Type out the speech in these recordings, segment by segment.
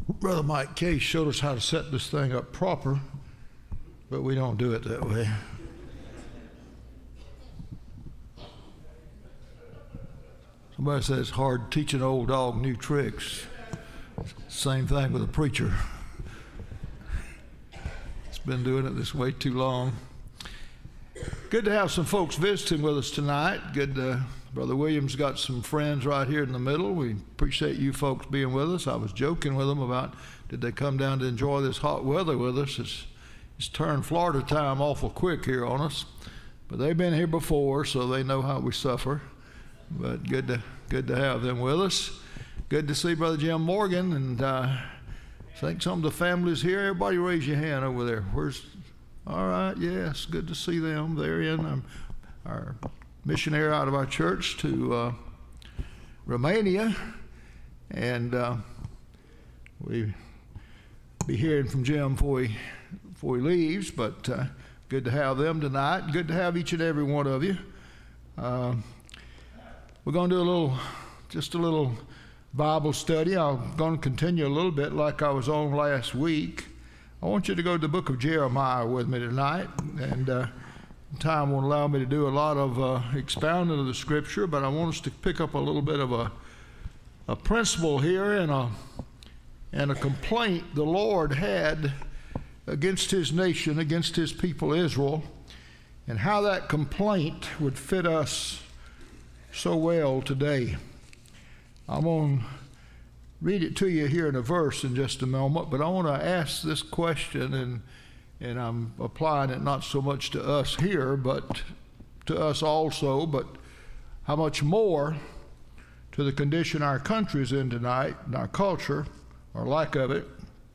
Brother Mike Case showed us how to set this thing up proper, but we don't do it that way. Somebody says it's hard teaching an old dog new tricks. Same thing with a preacher. It's been doing it this way too long. Good to have some folks visiting with us tonight. Brother Williams got some friends right here in the middle. We appreciate you folks being with us. I was joking with them about did they come down to enjoy this hot weather with us. It's turned Florida time awful quick here on us. But they've been here before, so they know how we suffer. But good to have them with us. Good to see Brother Jim Morgan, and I think some of the families here. Everybody raise your hand over there. All right, yes, good to see them. They're in our missionary out of our church to Romania, and we'll be hearing from Jim before he leaves, but good to have them tonight. Good to have each and every one of you. We're going to do just a little Bible study. I'm going to continue a little bit like I was on last week. I want you to go to the book of Jeremiah with me tonight, and time won't allow me to do a lot of expounding of the scripture, but I want us to pick up a little bit of a principle here and a complaint the Lord had against his nation, against his people Israel, and how that complaint would fit us so well today. I'm going to read it to you here in a verse in just a moment, but I want to ask this question, and I'm applying it not so much to us here, but to us also, but how much more to the condition our country is in tonight, and our culture, or lack of it.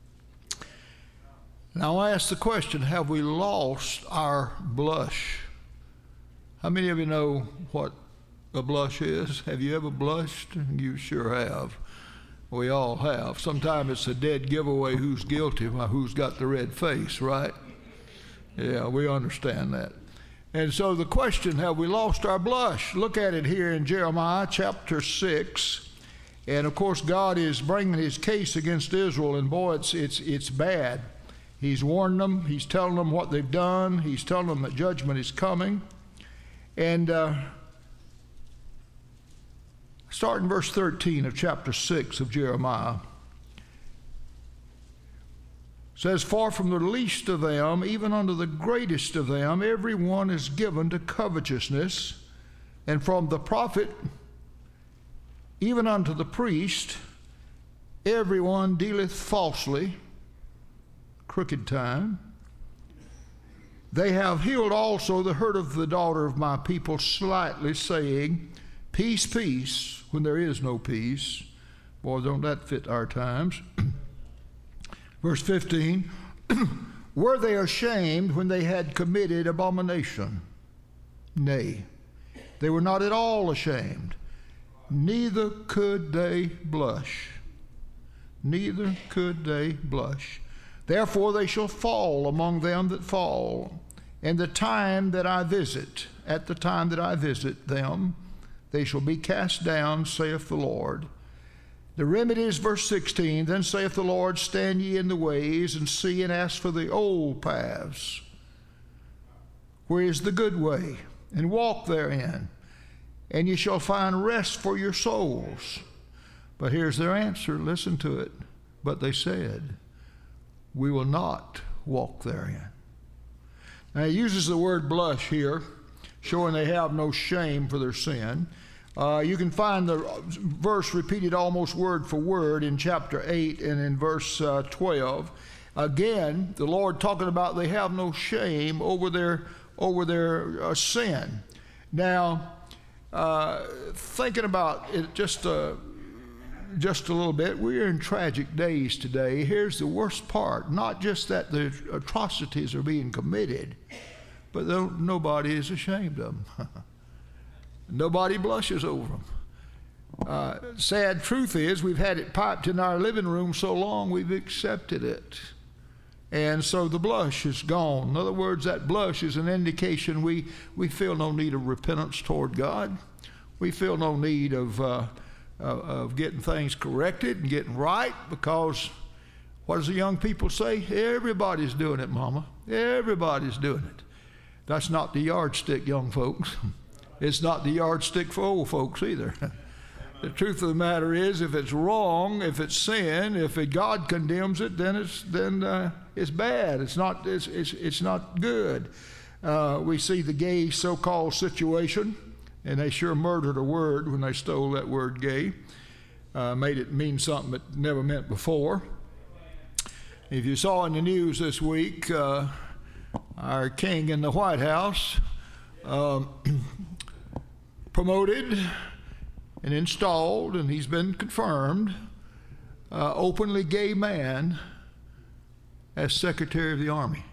Now I ask the question, have we lost our blush? How many of you know what a blush is? Have you ever blushed? You sure have. We all have. Sometimes it's a dead giveaway who's guilty, who's got the red face, right? Yeah, we understand that. And so the question, have we lost our blush? Look at it here in Jeremiah chapter 6. And of course, God is bringing his case against Israel, and boy, it's bad. He's warned them. He's telling them what they've done. He's telling them that judgment is coming. And start in verse 13 of chapter 6 of Jeremiah. It says, "For from the least of them, even unto the greatest of them, every one is given to covetousness, and from the prophet, even unto the priest, every one dealeth falsely," crooked time. "They have healed also the hurt of the daughter of my people slightly, saying, Peace, peace, when there is no peace." Boy, don't that fit our times. Verse 15, "Were they ashamed when they had committed abomination? Nay, they were not at all ashamed, neither could they blush. Neither could they blush. Therefore they shall fall among them that fall, and at the time that I visit them, they shall be cast down, saith the Lord. The remedy is verse 16, "Then saith the Lord, stand ye in the ways, and see, and ask for the old paths, where is the good way, and walk therein, and ye shall find rest for your souls." But here's their answer, listen to it. "But they said, we will not walk therein." Now he uses the word blush here, showing they have no shame for their sin. You can find the verse repeated almost word for word in chapter 8 and in verse 12. Again, the Lord talking about they have no shame over their sin. Now, thinking about it just a little bit, we're in tragic days today. Here's the worst part, not just that the atrocities are being committed, but nobody is ashamed of them. Nobody blushes over them. Sad truth is, we've had it piped in our living room so long, we've accepted it. And so the blush is gone. In other words, that blush is an indication we feel no need of repentance toward God. We feel no need of getting things corrected and getting right, because What does the young people say? Everybody's doing it, Mama. Everybody's doing it. That's not the yardstick, young folks. It's not the yardstick for old folks either. The truth of the matter is, if it's wrong, if it's sin, if God condemns it, then it's bad. It's not good. We see the gay so-called situation, and they sure murdered a word when they stole that word gay. Made it mean something it never meant before. If you saw in the news this week, our king in the White House promoted and installed, and he's been confirmed, openly gay man as Secretary of the Army.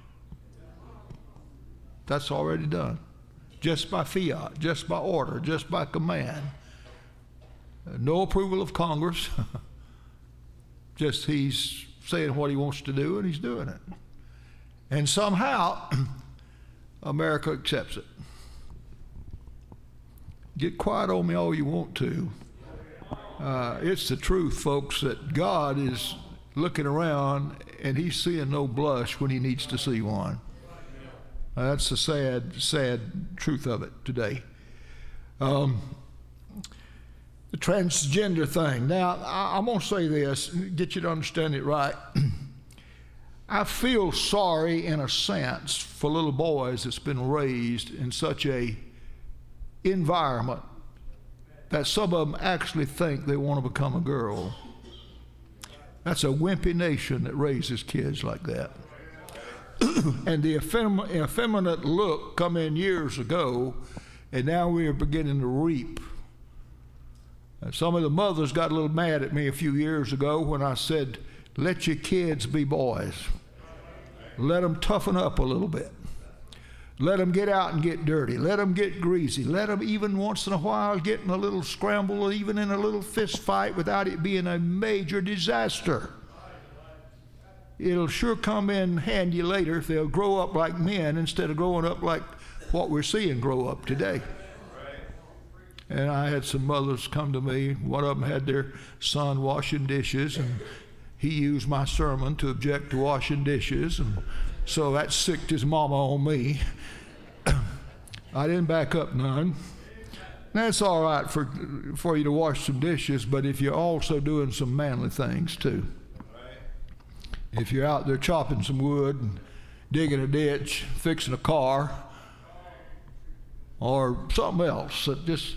That's already done. Just by fiat, just by order, just by command. No approval of Congress. Just he's saying what he wants to do, and he's doing it. And somehow, America accepts it. Get quiet on me all you want to. It's the truth, folks, that God is looking around and he's seeing no blush when he needs to see one. That's the sad truth of it today. The transgender thing. Now, I'm going to say this, get you to understand it right. I feel sorry in a sense for little boys that's been raised in such a environment that some of them actually think they want to become a girl. That's a wimpy nation that raises kids like that. And the effeminate look come in years ago, and now we are beginning to reap. Some of the mothers got a little mad at me a few years ago when I said, let your kids be boys. Let them toughen up a little bit. Let them get out and get dirty. Let them get greasy. Let them even once in a while get in a little scramble or even in a little fist fight without it being a major disaster. It'll sure come in handy later if they'll grow up like men instead of growing up like what we're seeing grow up today. And I had some mothers come to me. One of them had their son washing dishes, and he used my sermon to object to washing dishes, and so that sicked his mama on me. I didn't back up none. That's all right for you to wash some dishes, but if you're also doing some manly things too. If you're out there chopping some wood, and digging a ditch, fixing a car, or something else, that just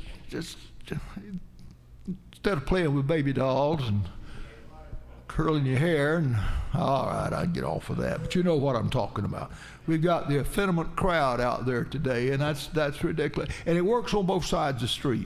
instead of playing with baby dolls and curling your hair, and all right, I'd get off of that. But you know what I'm talking about. We've got the effeminate crowd out there today, and that's ridiculous. And it works on both sides of the street.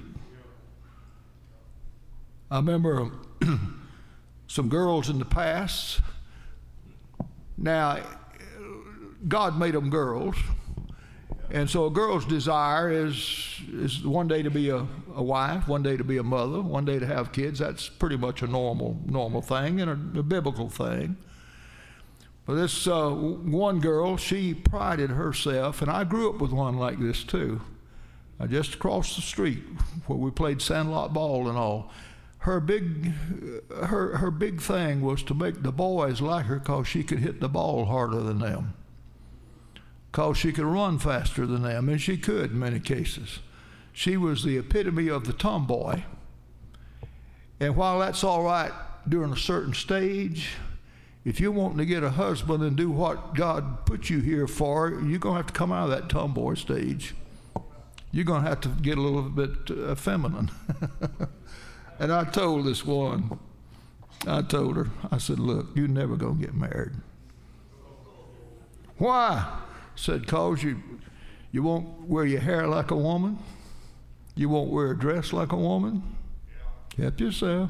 I remember some girls in the past. Now, God made them girls, and so a girl's desire is one day to be a wife, one day to be a mother, one day to have kids. That's pretty much a normal thing and a biblical thing. But this one girl, she prided herself, and I grew up with one like this too, just across the street where we played sandlot ball and all. Her big thing was to make the boys like her because she could hit the ball harder than them, because she could run faster than them, and she could in many cases. She was the epitome of the tomboy. And while that's all right during a certain stage, if you're wanting to get a husband and do what God put you here for, you're going to have to come out of that tomboy stage. You're going to have to get a little bit feminine. And I told this one, I told her, I said, look, you're never going to get married. Why? I said, cause you won't wear your hair like a woman. You won't wear a dress like a woman. Help yourself.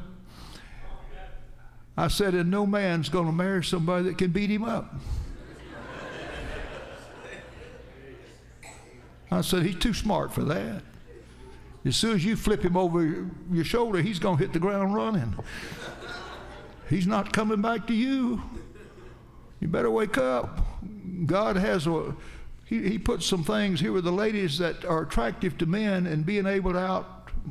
I said, and no man's going to marry somebody that can beat him up. I said, he's too smart for that. As soon as you flip him over your shoulder, he's going to hit the ground running. He's not coming back to you. You better wake up. God has he put some things here with the ladies that are attractive to men, and being able to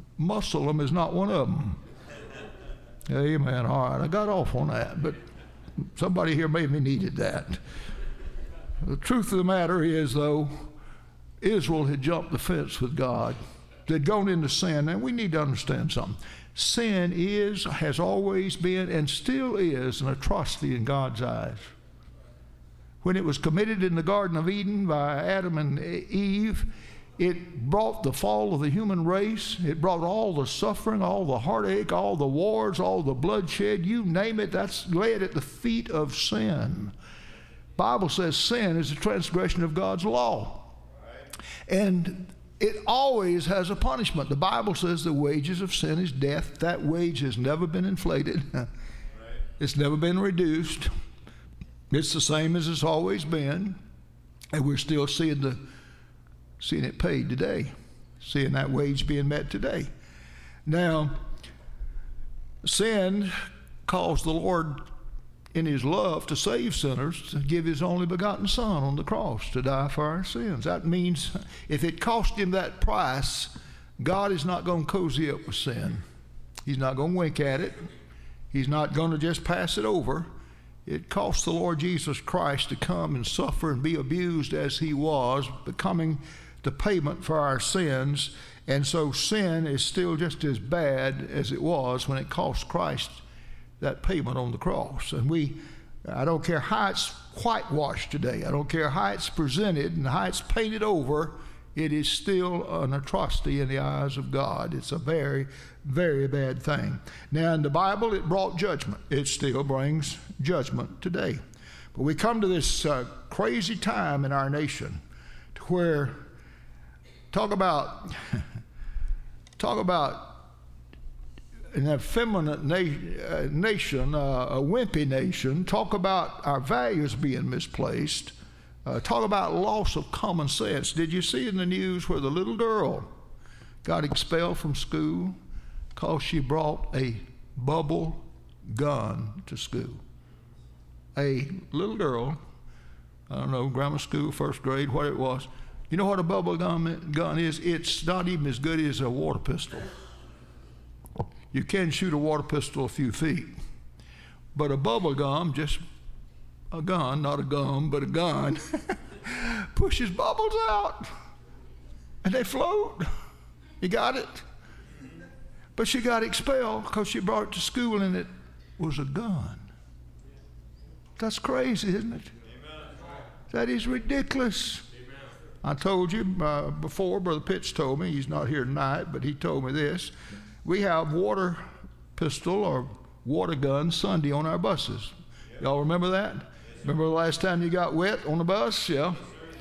out-muscle them is not one of them. Amen. All right, I got off on that, but Somebody here maybe needed that. The truth of the matter is, though, Israel had jumped the fence with God. They'd gone into sin. And we need to understand something. Sin has always been, and still is, an atrocity in God's eyes. When it was committed in the Garden of Eden by Adam and Eve, it brought the fall of the human race. It brought all the suffering, all the heartache, all the wars, all the bloodshed, you name it, that's laid at the feet of sin. Bible says sin is a transgression of God's law. And it always has a punishment. The Bible says the wages of sin is death. That wage has never been inflated. It's never been reduced. It's the same as it's always been. And we're still seeing it paid today, seeing that wage being met today. Now, sin caused the Lord in his love to save sinners to give his only begotten Son on the cross to die for our sins. That means if it cost him that price, God is not going to cozy up with sin. He's not going to wink at it. He's not going to just pass it over. It cost the Lord Jesus Christ to come and suffer and be abused as he was, becoming the payment for our sins. And so sin is still just as bad as it was when it cost Christ that payment on the cross. And I don't care how it's whitewashed today, I don't care how it's presented and how it's painted over, it is still an atrocity in the eyes of God. It's a very, very bad thing. Now in the Bible it brought judgment. It still brings judgment today. But we come to this crazy time in our nation to where, talk about an effeminate nation, a wimpy nation. Talk about our values being misplaced. Talk about loss of common sense. Did you see in the news where the little girl got expelled from school because she brought a bubble gun to school? A little girl, I don't know, grammar school, first grade, what it was. You know what a bubble gun is? It's not even as good as a water pistol. You can shoot a water pistol a few feet. But a bubble gum, just a gun, not a gum, but a gun, pushes bubbles out. And they float. You got it? But she got expelled because she brought it to school and it was a gun. That's crazy, isn't it? Amen. That is ridiculous. Amen. I told you before, Brother Pitts told me, he's not here tonight, but he told me this. We have water pistol or water gun Sunday on our buses. Y'all remember that? Remember the last time you got wet on the bus? Yeah.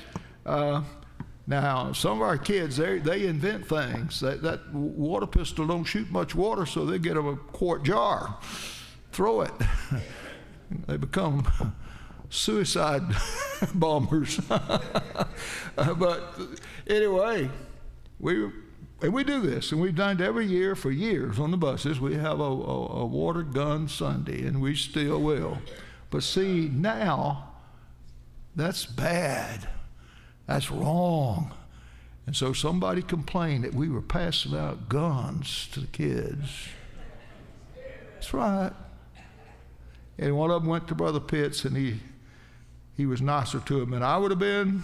Now, some of our kids, they invent things. That water pistol don't shoot much water, so they get a quart jar, throw it. They become suicide bombers. But anyway, we do this, and we've done it every year for years on the buses. We have a water gun Sunday, and we still will. But see, now, that's bad. That's wrong. And so somebody complained that we were passing out guns to the kids. That's right. And one of them went to Brother Pitts, and he was nicer to him than I would have been.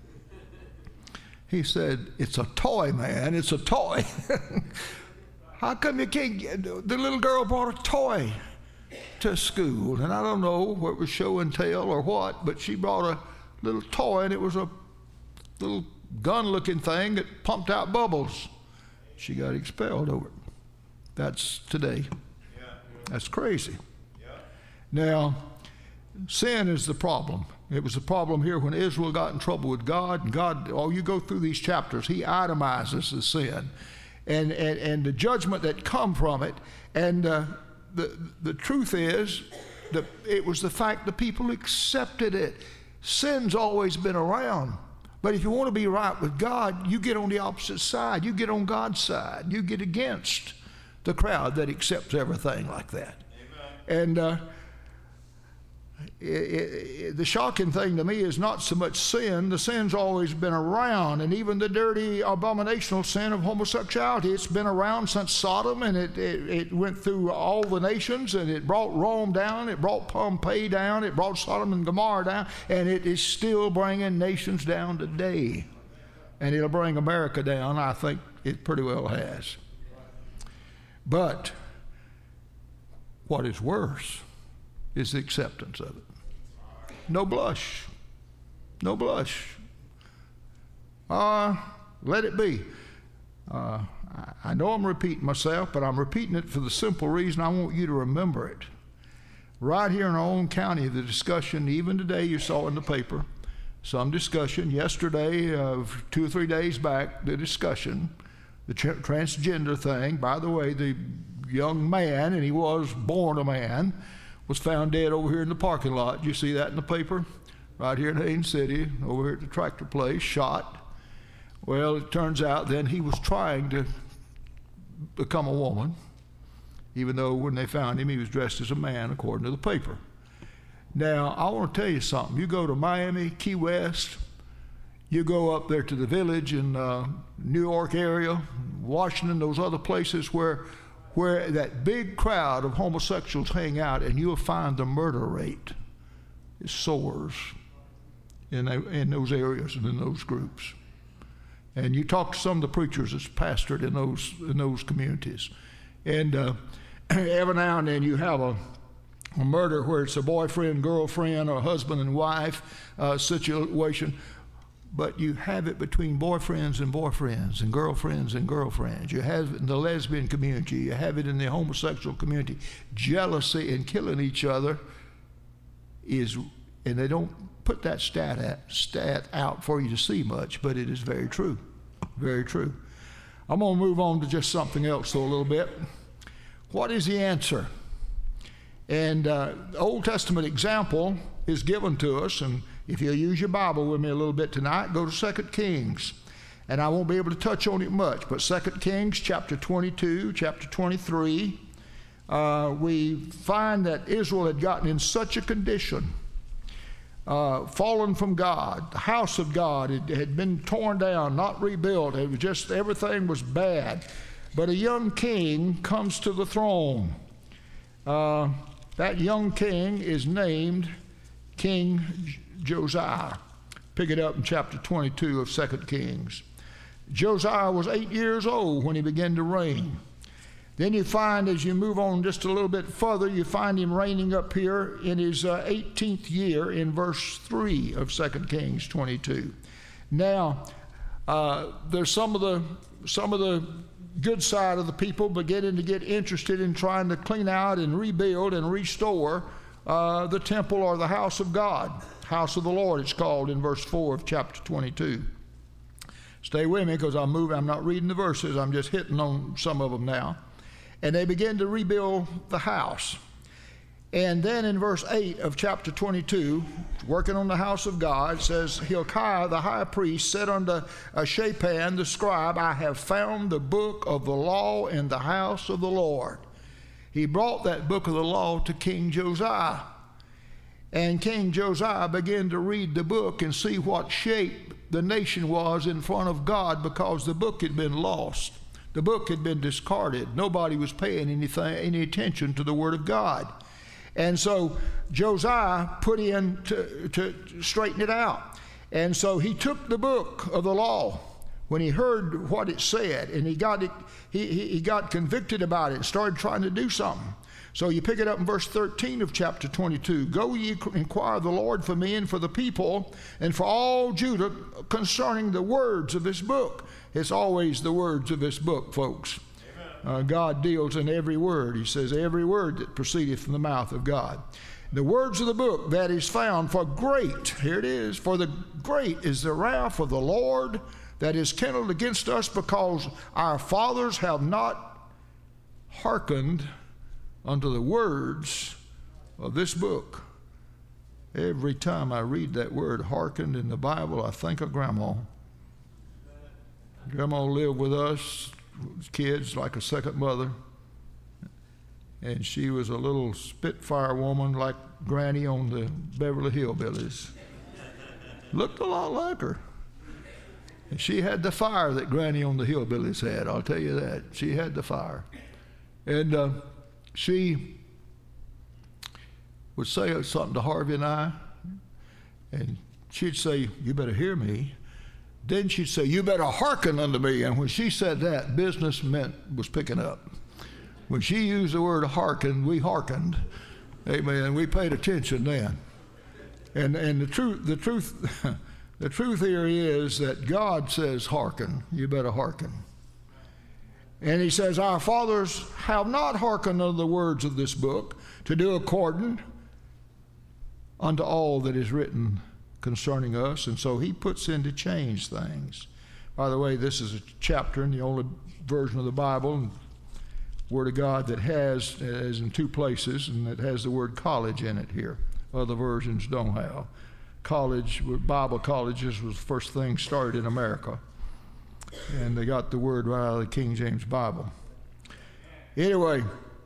He said, "It's a toy, man. It's a toy." How come you can't get... The little girl brought a toy to school, and I don't know what was show and tell or what, but she brought a little toy, and it was a little gun-looking thing that pumped out bubbles. She got expelled over it. That's today. That's crazy. Now, sin is the problem. It was the problem here when Israel got in trouble with God. And God, you go through these chapters, he itemizes the sin and the judgment that come from it. And the truth is that it was the fact the people accepted it. Sin's always been around. But if you want to be right with God, you get on the opposite side. You get on God's side. You get against the crowd that accepts everything like that. Amen. And The shocking thing to me is not so much sin. The sin's always been around, and even the dirty, abominational sin of homosexuality, it's been around since Sodom, and it went through all the nations, and it brought Rome down, it brought Pompeii down, it brought Sodom and Gomorrah down, and it is still bringing nations down today. And it'll bring America down. I think it pretty well has. But what is worse is the acceptance of it. No blush. No blush. Let it be. I know I'm repeating myself, but I'm repeating it for the simple reason I want you to remember it. Right here in our own county, the discussion, even today you saw in the paper, some discussion. Yesterday, 2 or 3 days back, the discussion, the transgender thing. By the way, the young man, and he was born a man, was found dead over here in the parking lot. You see that in the paper? Right here in Haines City, over here at the tractor place, shot. Well, it turns out then he was trying to become a woman, even though when they found him, he was dressed as a man, according to the paper. Now, I want to tell you something. You go to Miami, Key West, you go up there to the Village in New York area, Washington, those other places where that big crowd of homosexuals hang out, and you'll find the murder rate soars in those areas and in those groups. And you talk to some of the preachers that's pastored in those communities, and every now and then you have a murder where it's a boyfriend, girlfriend, or husband and wife situation. But you have it between boyfriends and boyfriends and girlfriends and girlfriends. You have it in the lesbian community. You have it in the homosexual community. Jealousy and killing each other is, and they don't put that stat out for you to see much, but it is very true. Very true. I'm going to move on to just something else though a little bit. What is the answer? And the Old Testament example is given to us, and if you'll use your Bible with me a little bit tonight, go to 2 Kings. And I won't be able to touch on it much, but 2 Kings chapter 22, chapter 23, we find that Israel had gotten in such a condition, fallen from God. The house of God had been torn down, not rebuilt. It was just, everything was bad. But a young king comes to the throne. That young king is named King Josiah. Pick it up in chapter 22 of 2 Kings. Josiah was 8 years old when he began to reign. Then you find, as you move on just a little bit further, you find him reigning up here in his 18th year in verse 3 of 2 Kings 22. Now, there's some of the good side of the people beginning to get interested in trying to clean out and rebuild and restore the temple or the house of God. House of the Lord, it's called in verse 4 of chapter 22. Stay with me because I'm not reading the verses, I'm just hitting on some of them now. And they begin to rebuild the house. And then in verse 8 of chapter 22, working on the house of God, it says, Hilkiah the high priest said unto Shaphan the scribe, I have found the book of the law in the house of the Lord. He brought that book of the law to King Josiah. And King Josiah began to read the book and see what shape the nation was in front of God, because the book had been lost. The book had been discarded. Nobody was paying any attention to the Word of God. And so Josiah put in to straighten it out. And so he took the book of the law when he heard what it said, and he got convicted about it and started trying to do something. So you pick it up in verse 13 of chapter 22. Go ye inquire of the Lord for me and for the people and for all Judah concerning the words of this book. It's always the words of this book, folks. God deals in every word. He says every word that proceedeth from the mouth of God. The words of the book that is found, for great, here it is, for the great is the wrath of the Lord that is kindled against us, because our fathers have not hearkened unto the words of this book. Every time I read that word hearkened in the Bible, I think of Grandma. Grandma lived with us kids like a second mother. And she was a little Spitfire woman like Granny on the Beverly Hillbillies. Looked a lot like her. And she had the fire that Granny on the Hillbillies had, I'll tell you that. She had the fire. And she would say something to Harvey and I, and she'd say, "You better hear me." Then she'd say, "You better hearken unto me." And when she said that, business was picking up. When she used the word hearken, we hearkened. Amen. We paid attention then. And the truth here is that God says hearken. You better hearken. And he says, "Our fathers have not hearkened unto the words of this book to do according unto all that is written concerning us." And so he puts in to change things. By the way, this is a chapter in the only version of the Bible, Word of God, that is in two places, and it has the word college in it here. Other versions don't have. College, Bible colleges was the first thing started in America. And they got the word right out of the King James Bible. Anyway,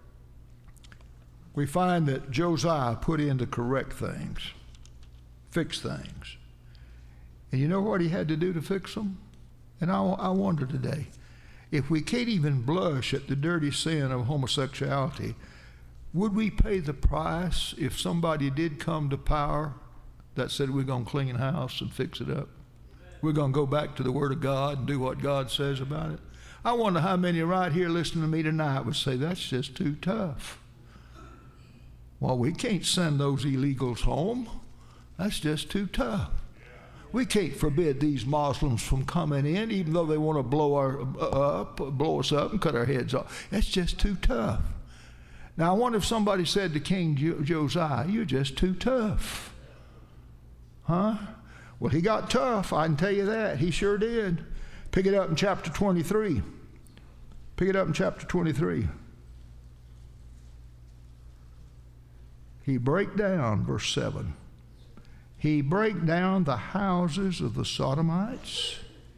we find that Josiah put in to correct things, fix things. And you know what he had to do to fix them? And I wonder today, if we can't even blush at the dirty sin of homosexuality, would we pay the price if somebody did come to power that said we're going to clean house and fix it up? We're going to go back to the Word of God and do what God says about it? I wonder how many right here listening to me tonight would say, "That's just too tough." Well, we can't send those illegals home. That's just too tough. We can't forbid these Muslims from coming in, even though they want to blow us up and cut our heads off. That's just too tough. Now, I wonder if somebody said to King Josiah, "You're just too tough." Huh? Well, he got tough, I can tell you that. He sure did. Pick it up in chapter 23. Pick it up in chapter 23. He break down, verse 7. He break down the houses of the Sodomites.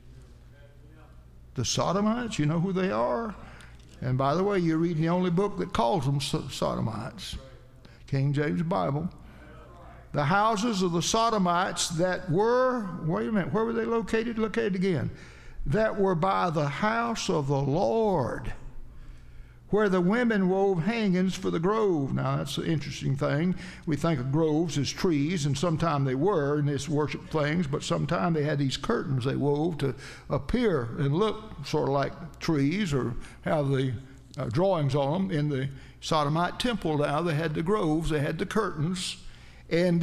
The Sodomites, you know who they are? And by the way, you're reading the only book that calls them Sodomites, King James Bible. The houses of the Sodomites that were, wait a minute, where were they located? Look at it again. That were by the house of the Lord, where the women wove hangings for the grove. Now, that's an interesting thing. We think of groves as trees, and sometimes they were in this worship things, but sometimes they had these curtains they wove to appear and look sort of like trees, or have the drawings on them. In the Sodomite temple now, they had the groves, they had the curtains, and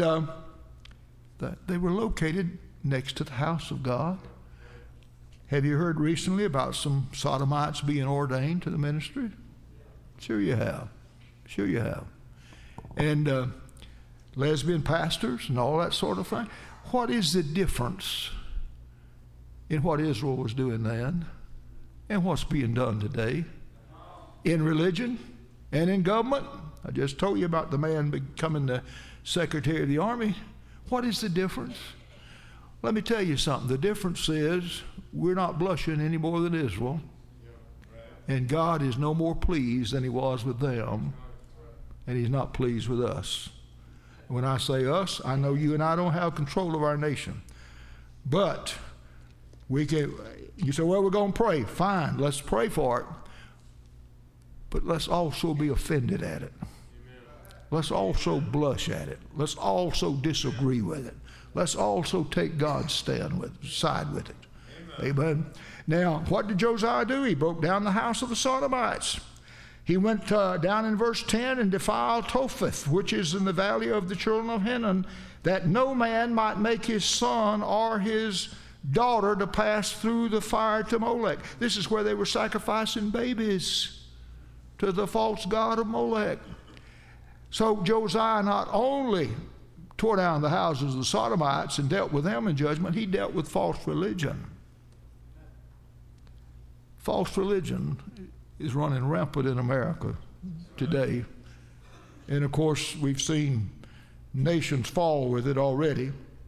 they were located next to the house of God. Have you heard recently about some Sodomites being ordained to the ministry? Sure you have. Sure you have. And lesbian pastors and all that sort of thing. What is the difference in what Israel was doing then and what's being done today in religion and in government? I just told you about the man becoming the Secretary of the Army. What is the difference? Let me tell you something. The difference is we're not blushing any more than Israel. And God is no more pleased than he was with them. And he's not pleased with us. When I say us, I know you and I don't have control of our nation. But we can, you say, well, we're going to pray. Fine, let's pray for it. But let's also be offended at it. Let's also blush at it. Let's also disagree with it. Let's also take God's side with it. Amen. Now, what did Josiah do? He broke down the house of the Sodomites. He went down in verse 10 and defiled Topheth, which is in the valley of the children of Hinnom, that no man might make his son or his daughter to pass through the fire to Molech. This is where they were sacrificing babies to the false god of Molech. So Josiah not only tore down the houses of the Sodomites and dealt with them in judgment, he dealt with false religion. False religion is running rampant in America today. And of course, we've seen nations fall with it already.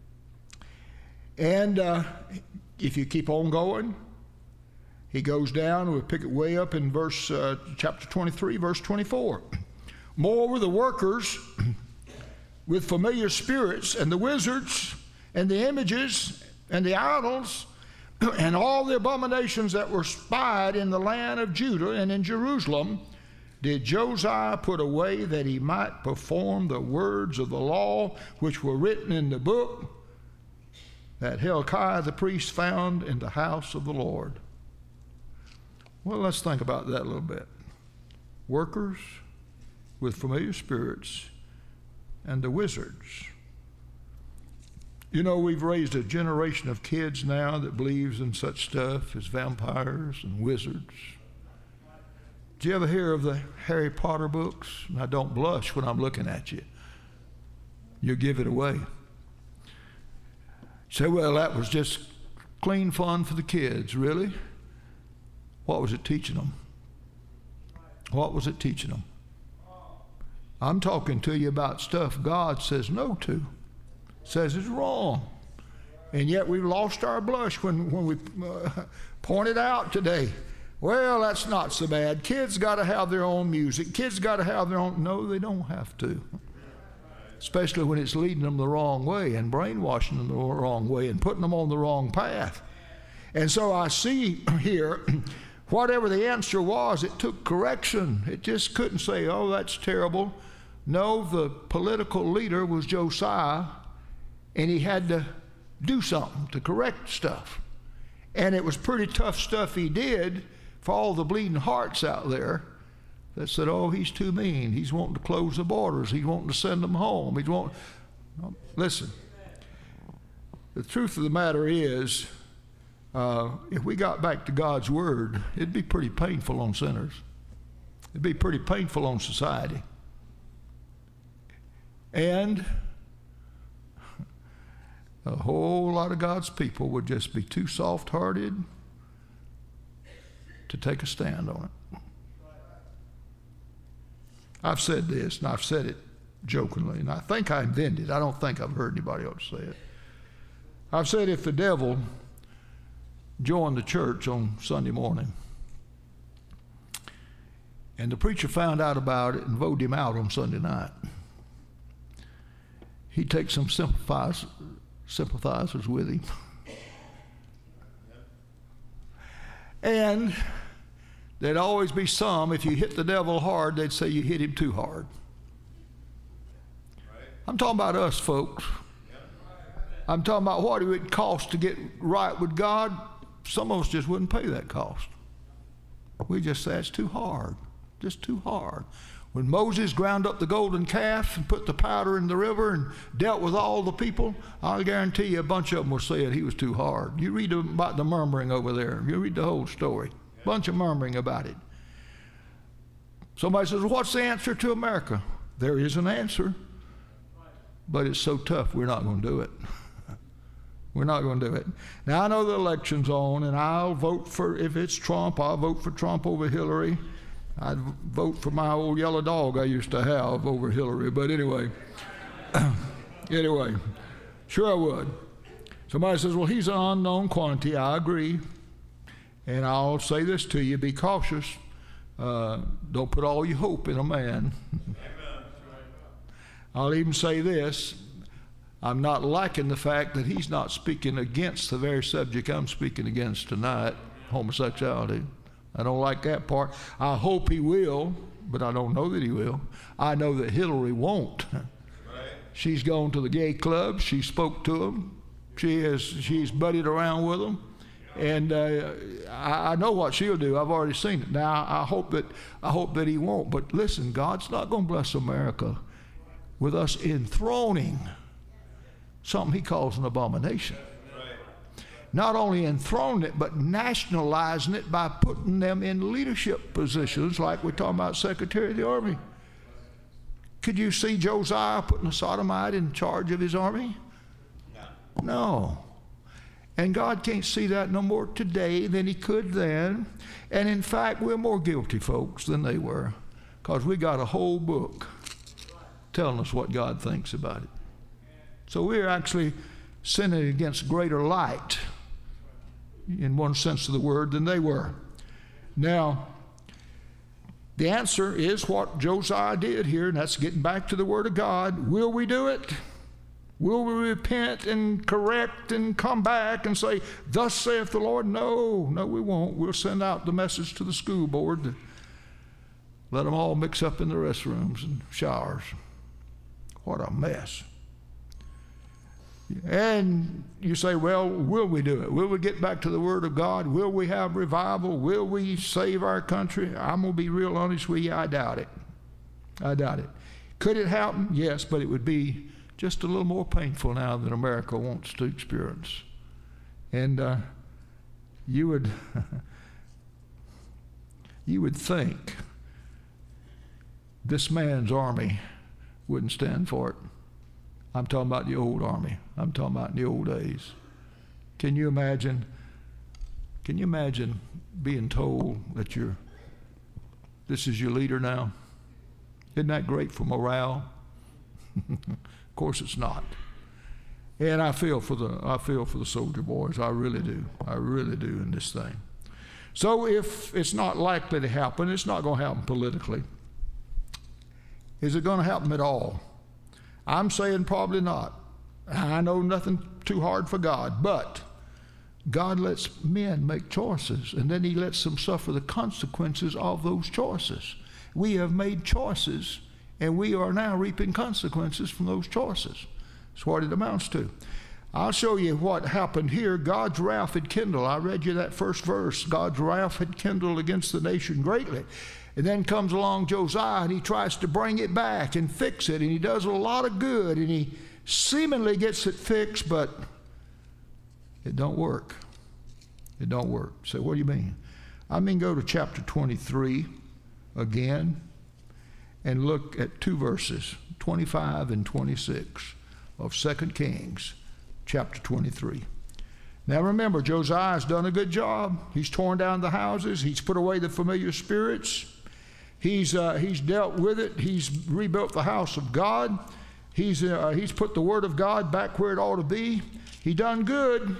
And if you keep on going, he goes down, we'll pick it way up in chapter 23, verse 24. Moreover, the workers with familiar spirits and the wizards and the images and the idols and all the abominations that were spied in the land of Judah and in Jerusalem did Josiah put away, that he might perform the words of the law which were written in the book that Hilkiah the priest found in the house of the Lord. Well, let's think about that a little bit. Workers with familiar spirits and the wizards. You know, we've raised a generation of kids now that believes in such stuff as vampires and wizards. Did you ever hear of the Harry Potter books? I don't blush when I'm looking at you. You give it away. Say, well, that was just clean fun for the kids. Really? What was it teaching them? What was it teaching them? I'm talking to you about stuff God says no to, says it's wrong. And yet we've lost our blush when we point it out today. Well, that's not so bad. Kids got to have their own music. Kids got to have their own. No, they don't have to. Especially when it's leading them the wrong way and brainwashing them the wrong way and putting them on the wrong path. And so I see here, whatever the answer was, it took correction. It just couldn't say, oh, that's terrible. No, the political leader was Josiah, and he had to do something to correct stuff. And it was pretty tough stuff he did for all the bleeding hearts out there that said, oh, he's too mean. He's wanting to close the borders. He's wanting to send them home. Listen, the truth of the matter is, if we got back to God's word, it'd be pretty painful on sinners. It'd be pretty painful on society. And a whole lot of God's people would just be too soft-hearted to take a stand on it. I've said this, and I've said it jokingly, and I think I invented it. I don't think I've heard anybody else say it. I've said if the devil joined the church on Sunday morning and the preacher found out about it and voted him out on Sunday night, he'd take some sympathizers with him. And there'd always be some, if you hit the devil hard, they'd say you hit him too hard. I'm talking about us, folks. I'm talking about what it would cost to get right with God. Some of us just wouldn't pay that cost. We just say it's too hard, just too hard. When Moses ground up the golden calf and put the powder in the river and dealt with all the people, I'll guarantee you a bunch of them were saying he was too hard. You read about the murmuring over there. You read the whole story. Bunch of murmuring about it. Somebody says, well, what's the answer to America? There is an answer, but it's so tough we're not going to do it. We're not going to do it. Now, I know the election's on, and I'll vote for, if it's Trump, I'll vote for Trump over Hillary. I'd vote for my old yellow dog I used to have over Hillary. But anyway, sure I would. Somebody says, well, he's an unknown quantity. I agree. And I'll say this to you, be cautious. Don't put all your hope in a man. I'll even say this. I'm not liking the fact that he's not speaking against the very subject I'm speaking against tonight, homosexuality. I don't like that part. I hope he will, but I don't know that he will. I know that Hillary won't. Right. She's gone to the gay club. She spoke to them. She's buddied around with them. And I know what she'll do. I've already seen it. Now, I hope that he won't. But listen, God's not going to bless America with us enthroning something he calls an abomination. Not only enthroning it, but nationalizing it by putting them in leadership positions, like we're talking about Secretary of the Army. Could you see Josiah putting a sodomite in charge of his army? No. And God can't see that no more today than he could then. And in fact, we're more guilty, folks, than they were, because we got a whole book telling us what God thinks about it. So we're actually sinning against greater light, in one sense of the word, than they were. Now, The answer is what Josiah did here, and that's getting back to the Word of God. Will we do it? Will we repent and correct and come back and say, thus saith the Lord? No, we won't. We'll send out the message to the school board to let them all mix up in the restrooms and showers. What a mess. And you say, well, will we do it? Will we get back to the Word of God? Will we have revival? Will we save our country? I'm going to be real honest with you. I doubt it. I doubt it. Could it happen? Yes, but it would be just a little more painful now than America wants to experience. And you would think this man's army wouldn't stand for it. I'm talking about the old army. I'm talking about in the old days. Can you imagine being told that this is your leader now? Isn't that great for morale? Of course it's not. And I feel for the soldier boys. I really do. I really do in this thing. So if it's not likely to happen, it's not going to happen politically. Is it going to happen at all? I'm saying probably not. I know nothing too hard for God, but God lets men make choices, and then he lets them suffer the consequences of those choices. We have made choices, and we are now reaping consequences from those choices. That's what it amounts to. I'll show you what happened here. God's wrath had kindled. I read you that first verse. God's wrath had kindled against the nation greatly. And then comes along Josiah, and he tries to bring it back and fix it, and he does a lot of good, and he seemingly gets it fixed, but it don't work. It don't work. So what do you mean? I mean, go to chapter 23 again and look at two verses, 25 and 26 of 2 Kings, chapter 23. Now remember, Josiah's done a good job. He's torn down the houses. He's put away the familiar spirits. He's dealt with it. He's rebuilt the house of God. He's put the Word of God back where it ought to be. He done good.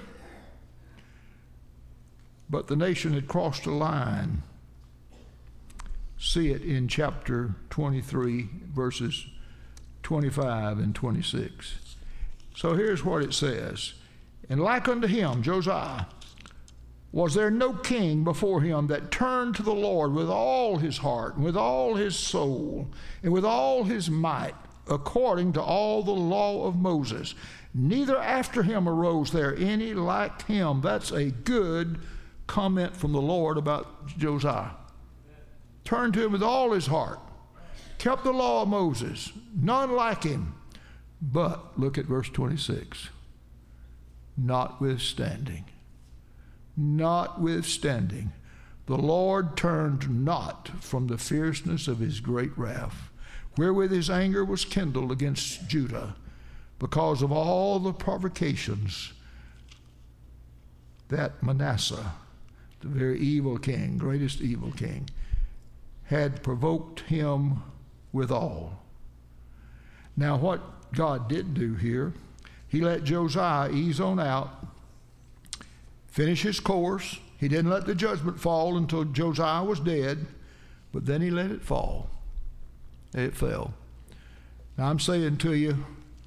But the nation had crossed a line. See it in chapter 23, verses 25 and 26. So here's what it says. And like unto him, Josiah, was there no king before him that turned to the Lord with all his heart, and with all his soul, and with all his might, according to all the law of Moses? Neither after him arose there any like him. That's a good comment from the Lord about Josiah. Turned to him with all his heart. Kept the law of Moses. None like him. But, look at verse 26. Notwithstanding, the Lord turned not from the fierceness of his great wrath, wherewith his anger was kindled against Judah, because of all the provocations that Manasseh, the very evil king, greatest evil king, had provoked him withal. Now what God did do here, he let Josiah ease on out, finish his course. He didn't let the judgment fall until Josiah was dead, but then he let it fall. It fell. Now I'm saying to you,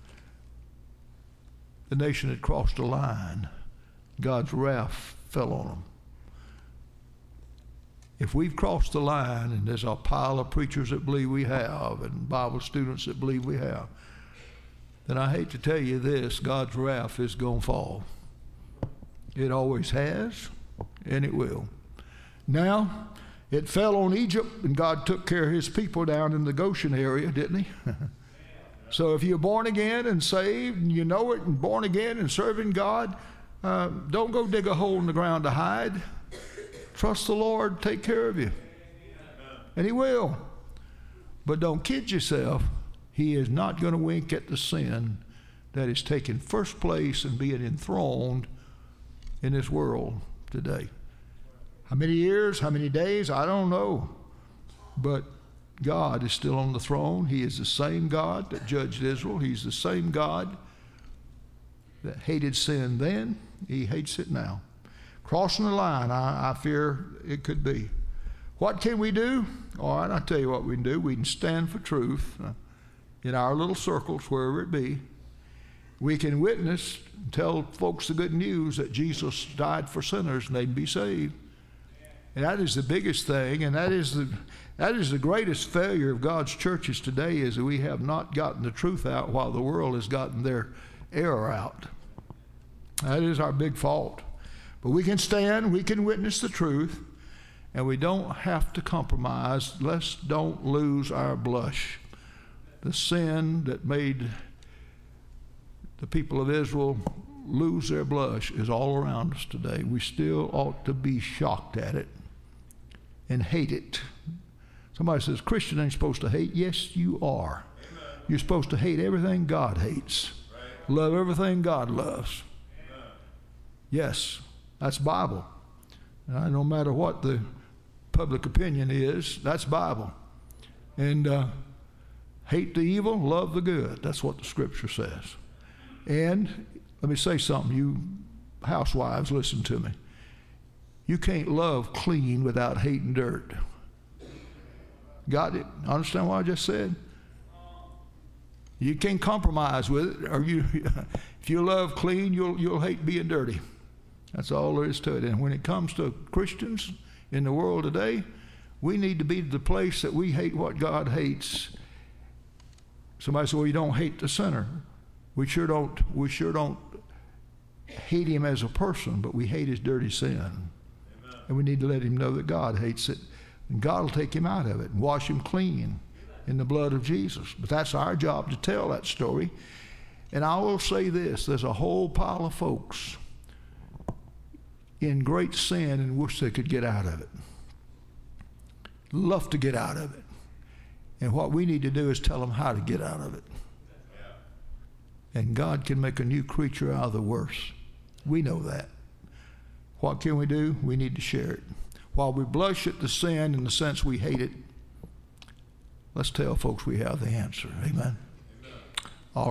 the nation had crossed a line. God's wrath fell on them. If we've crossed the line, and there's a pile of preachers that believe we have, and Bible students that believe we have, then I hate to tell you this, God's wrath is going to fall. It always has, and it will. Now, it fell on Egypt, and God took care of his people down in the Goshen area, didn't he? So if you're born again and saved, and you know it, and born again and serving God, don't go dig a hole in the ground to hide. Trust the Lord, take care of you. And he will. But don't kid yourself. He is not going to wink at the sin that is taking first place and being enthroned in this world today. How many years, how many days, I don't know. But God is still on the throne. He is the same God that judged Israel. He's the same God that hated sin then. He hates it now. Crossing the line, I fear it could be. What can we do? All right, I'll tell you what we can do. We can stand for truth in our little circles, wherever it be. We can witness, tell folks the good news that Jesus died for sinners and they'd be saved. And that is the biggest thing, and that is the greatest failure of God's churches today, is that we have not gotten the truth out while the world has gotten their error out. That is our big fault. But we can stand, we can witness the truth, and we don't have to compromise. Let's don't lose our blush. The sin that made the people of Israel lose their blush is all around us today. We still ought to be shocked at it and hate it. Somebody says, Christian ain't supposed to hate. Yes, you are. Amen. You're supposed to hate everything God hates. Right. Love everything God loves. Amen. Yes, that's Bible. No matter what the public opinion is, that's Bible. And hate the evil, love the good. That's what the Scripture says. And let me say something, you housewives, listen to me. You can't love clean without hating dirt. Got it? Understand what I just said? You can't compromise with it. Or if you love clean, you'll hate being dirty. That's all there is to it. And when it comes to Christians in the world today, we need to be to the place that we hate what God hates. Somebody said, well, you don't hate the sinner. We sure don't hate him as a person, but we hate his dirty sin. Amen. And we need to let him know that God hates it. And God will take him out of it and wash him clean in the blood of Jesus. But that's our job to tell that story. And I will say this, there's a whole pile of folks in great sin and wish they could get out of it. Love to get out of it. And what we need to do is tell them how to get out of it. And God can make a new creature out of the worst. We know that. What can we do? We need to share it. While we blush at the sin in the sense we hate it, let's tell folks we have the answer. Amen.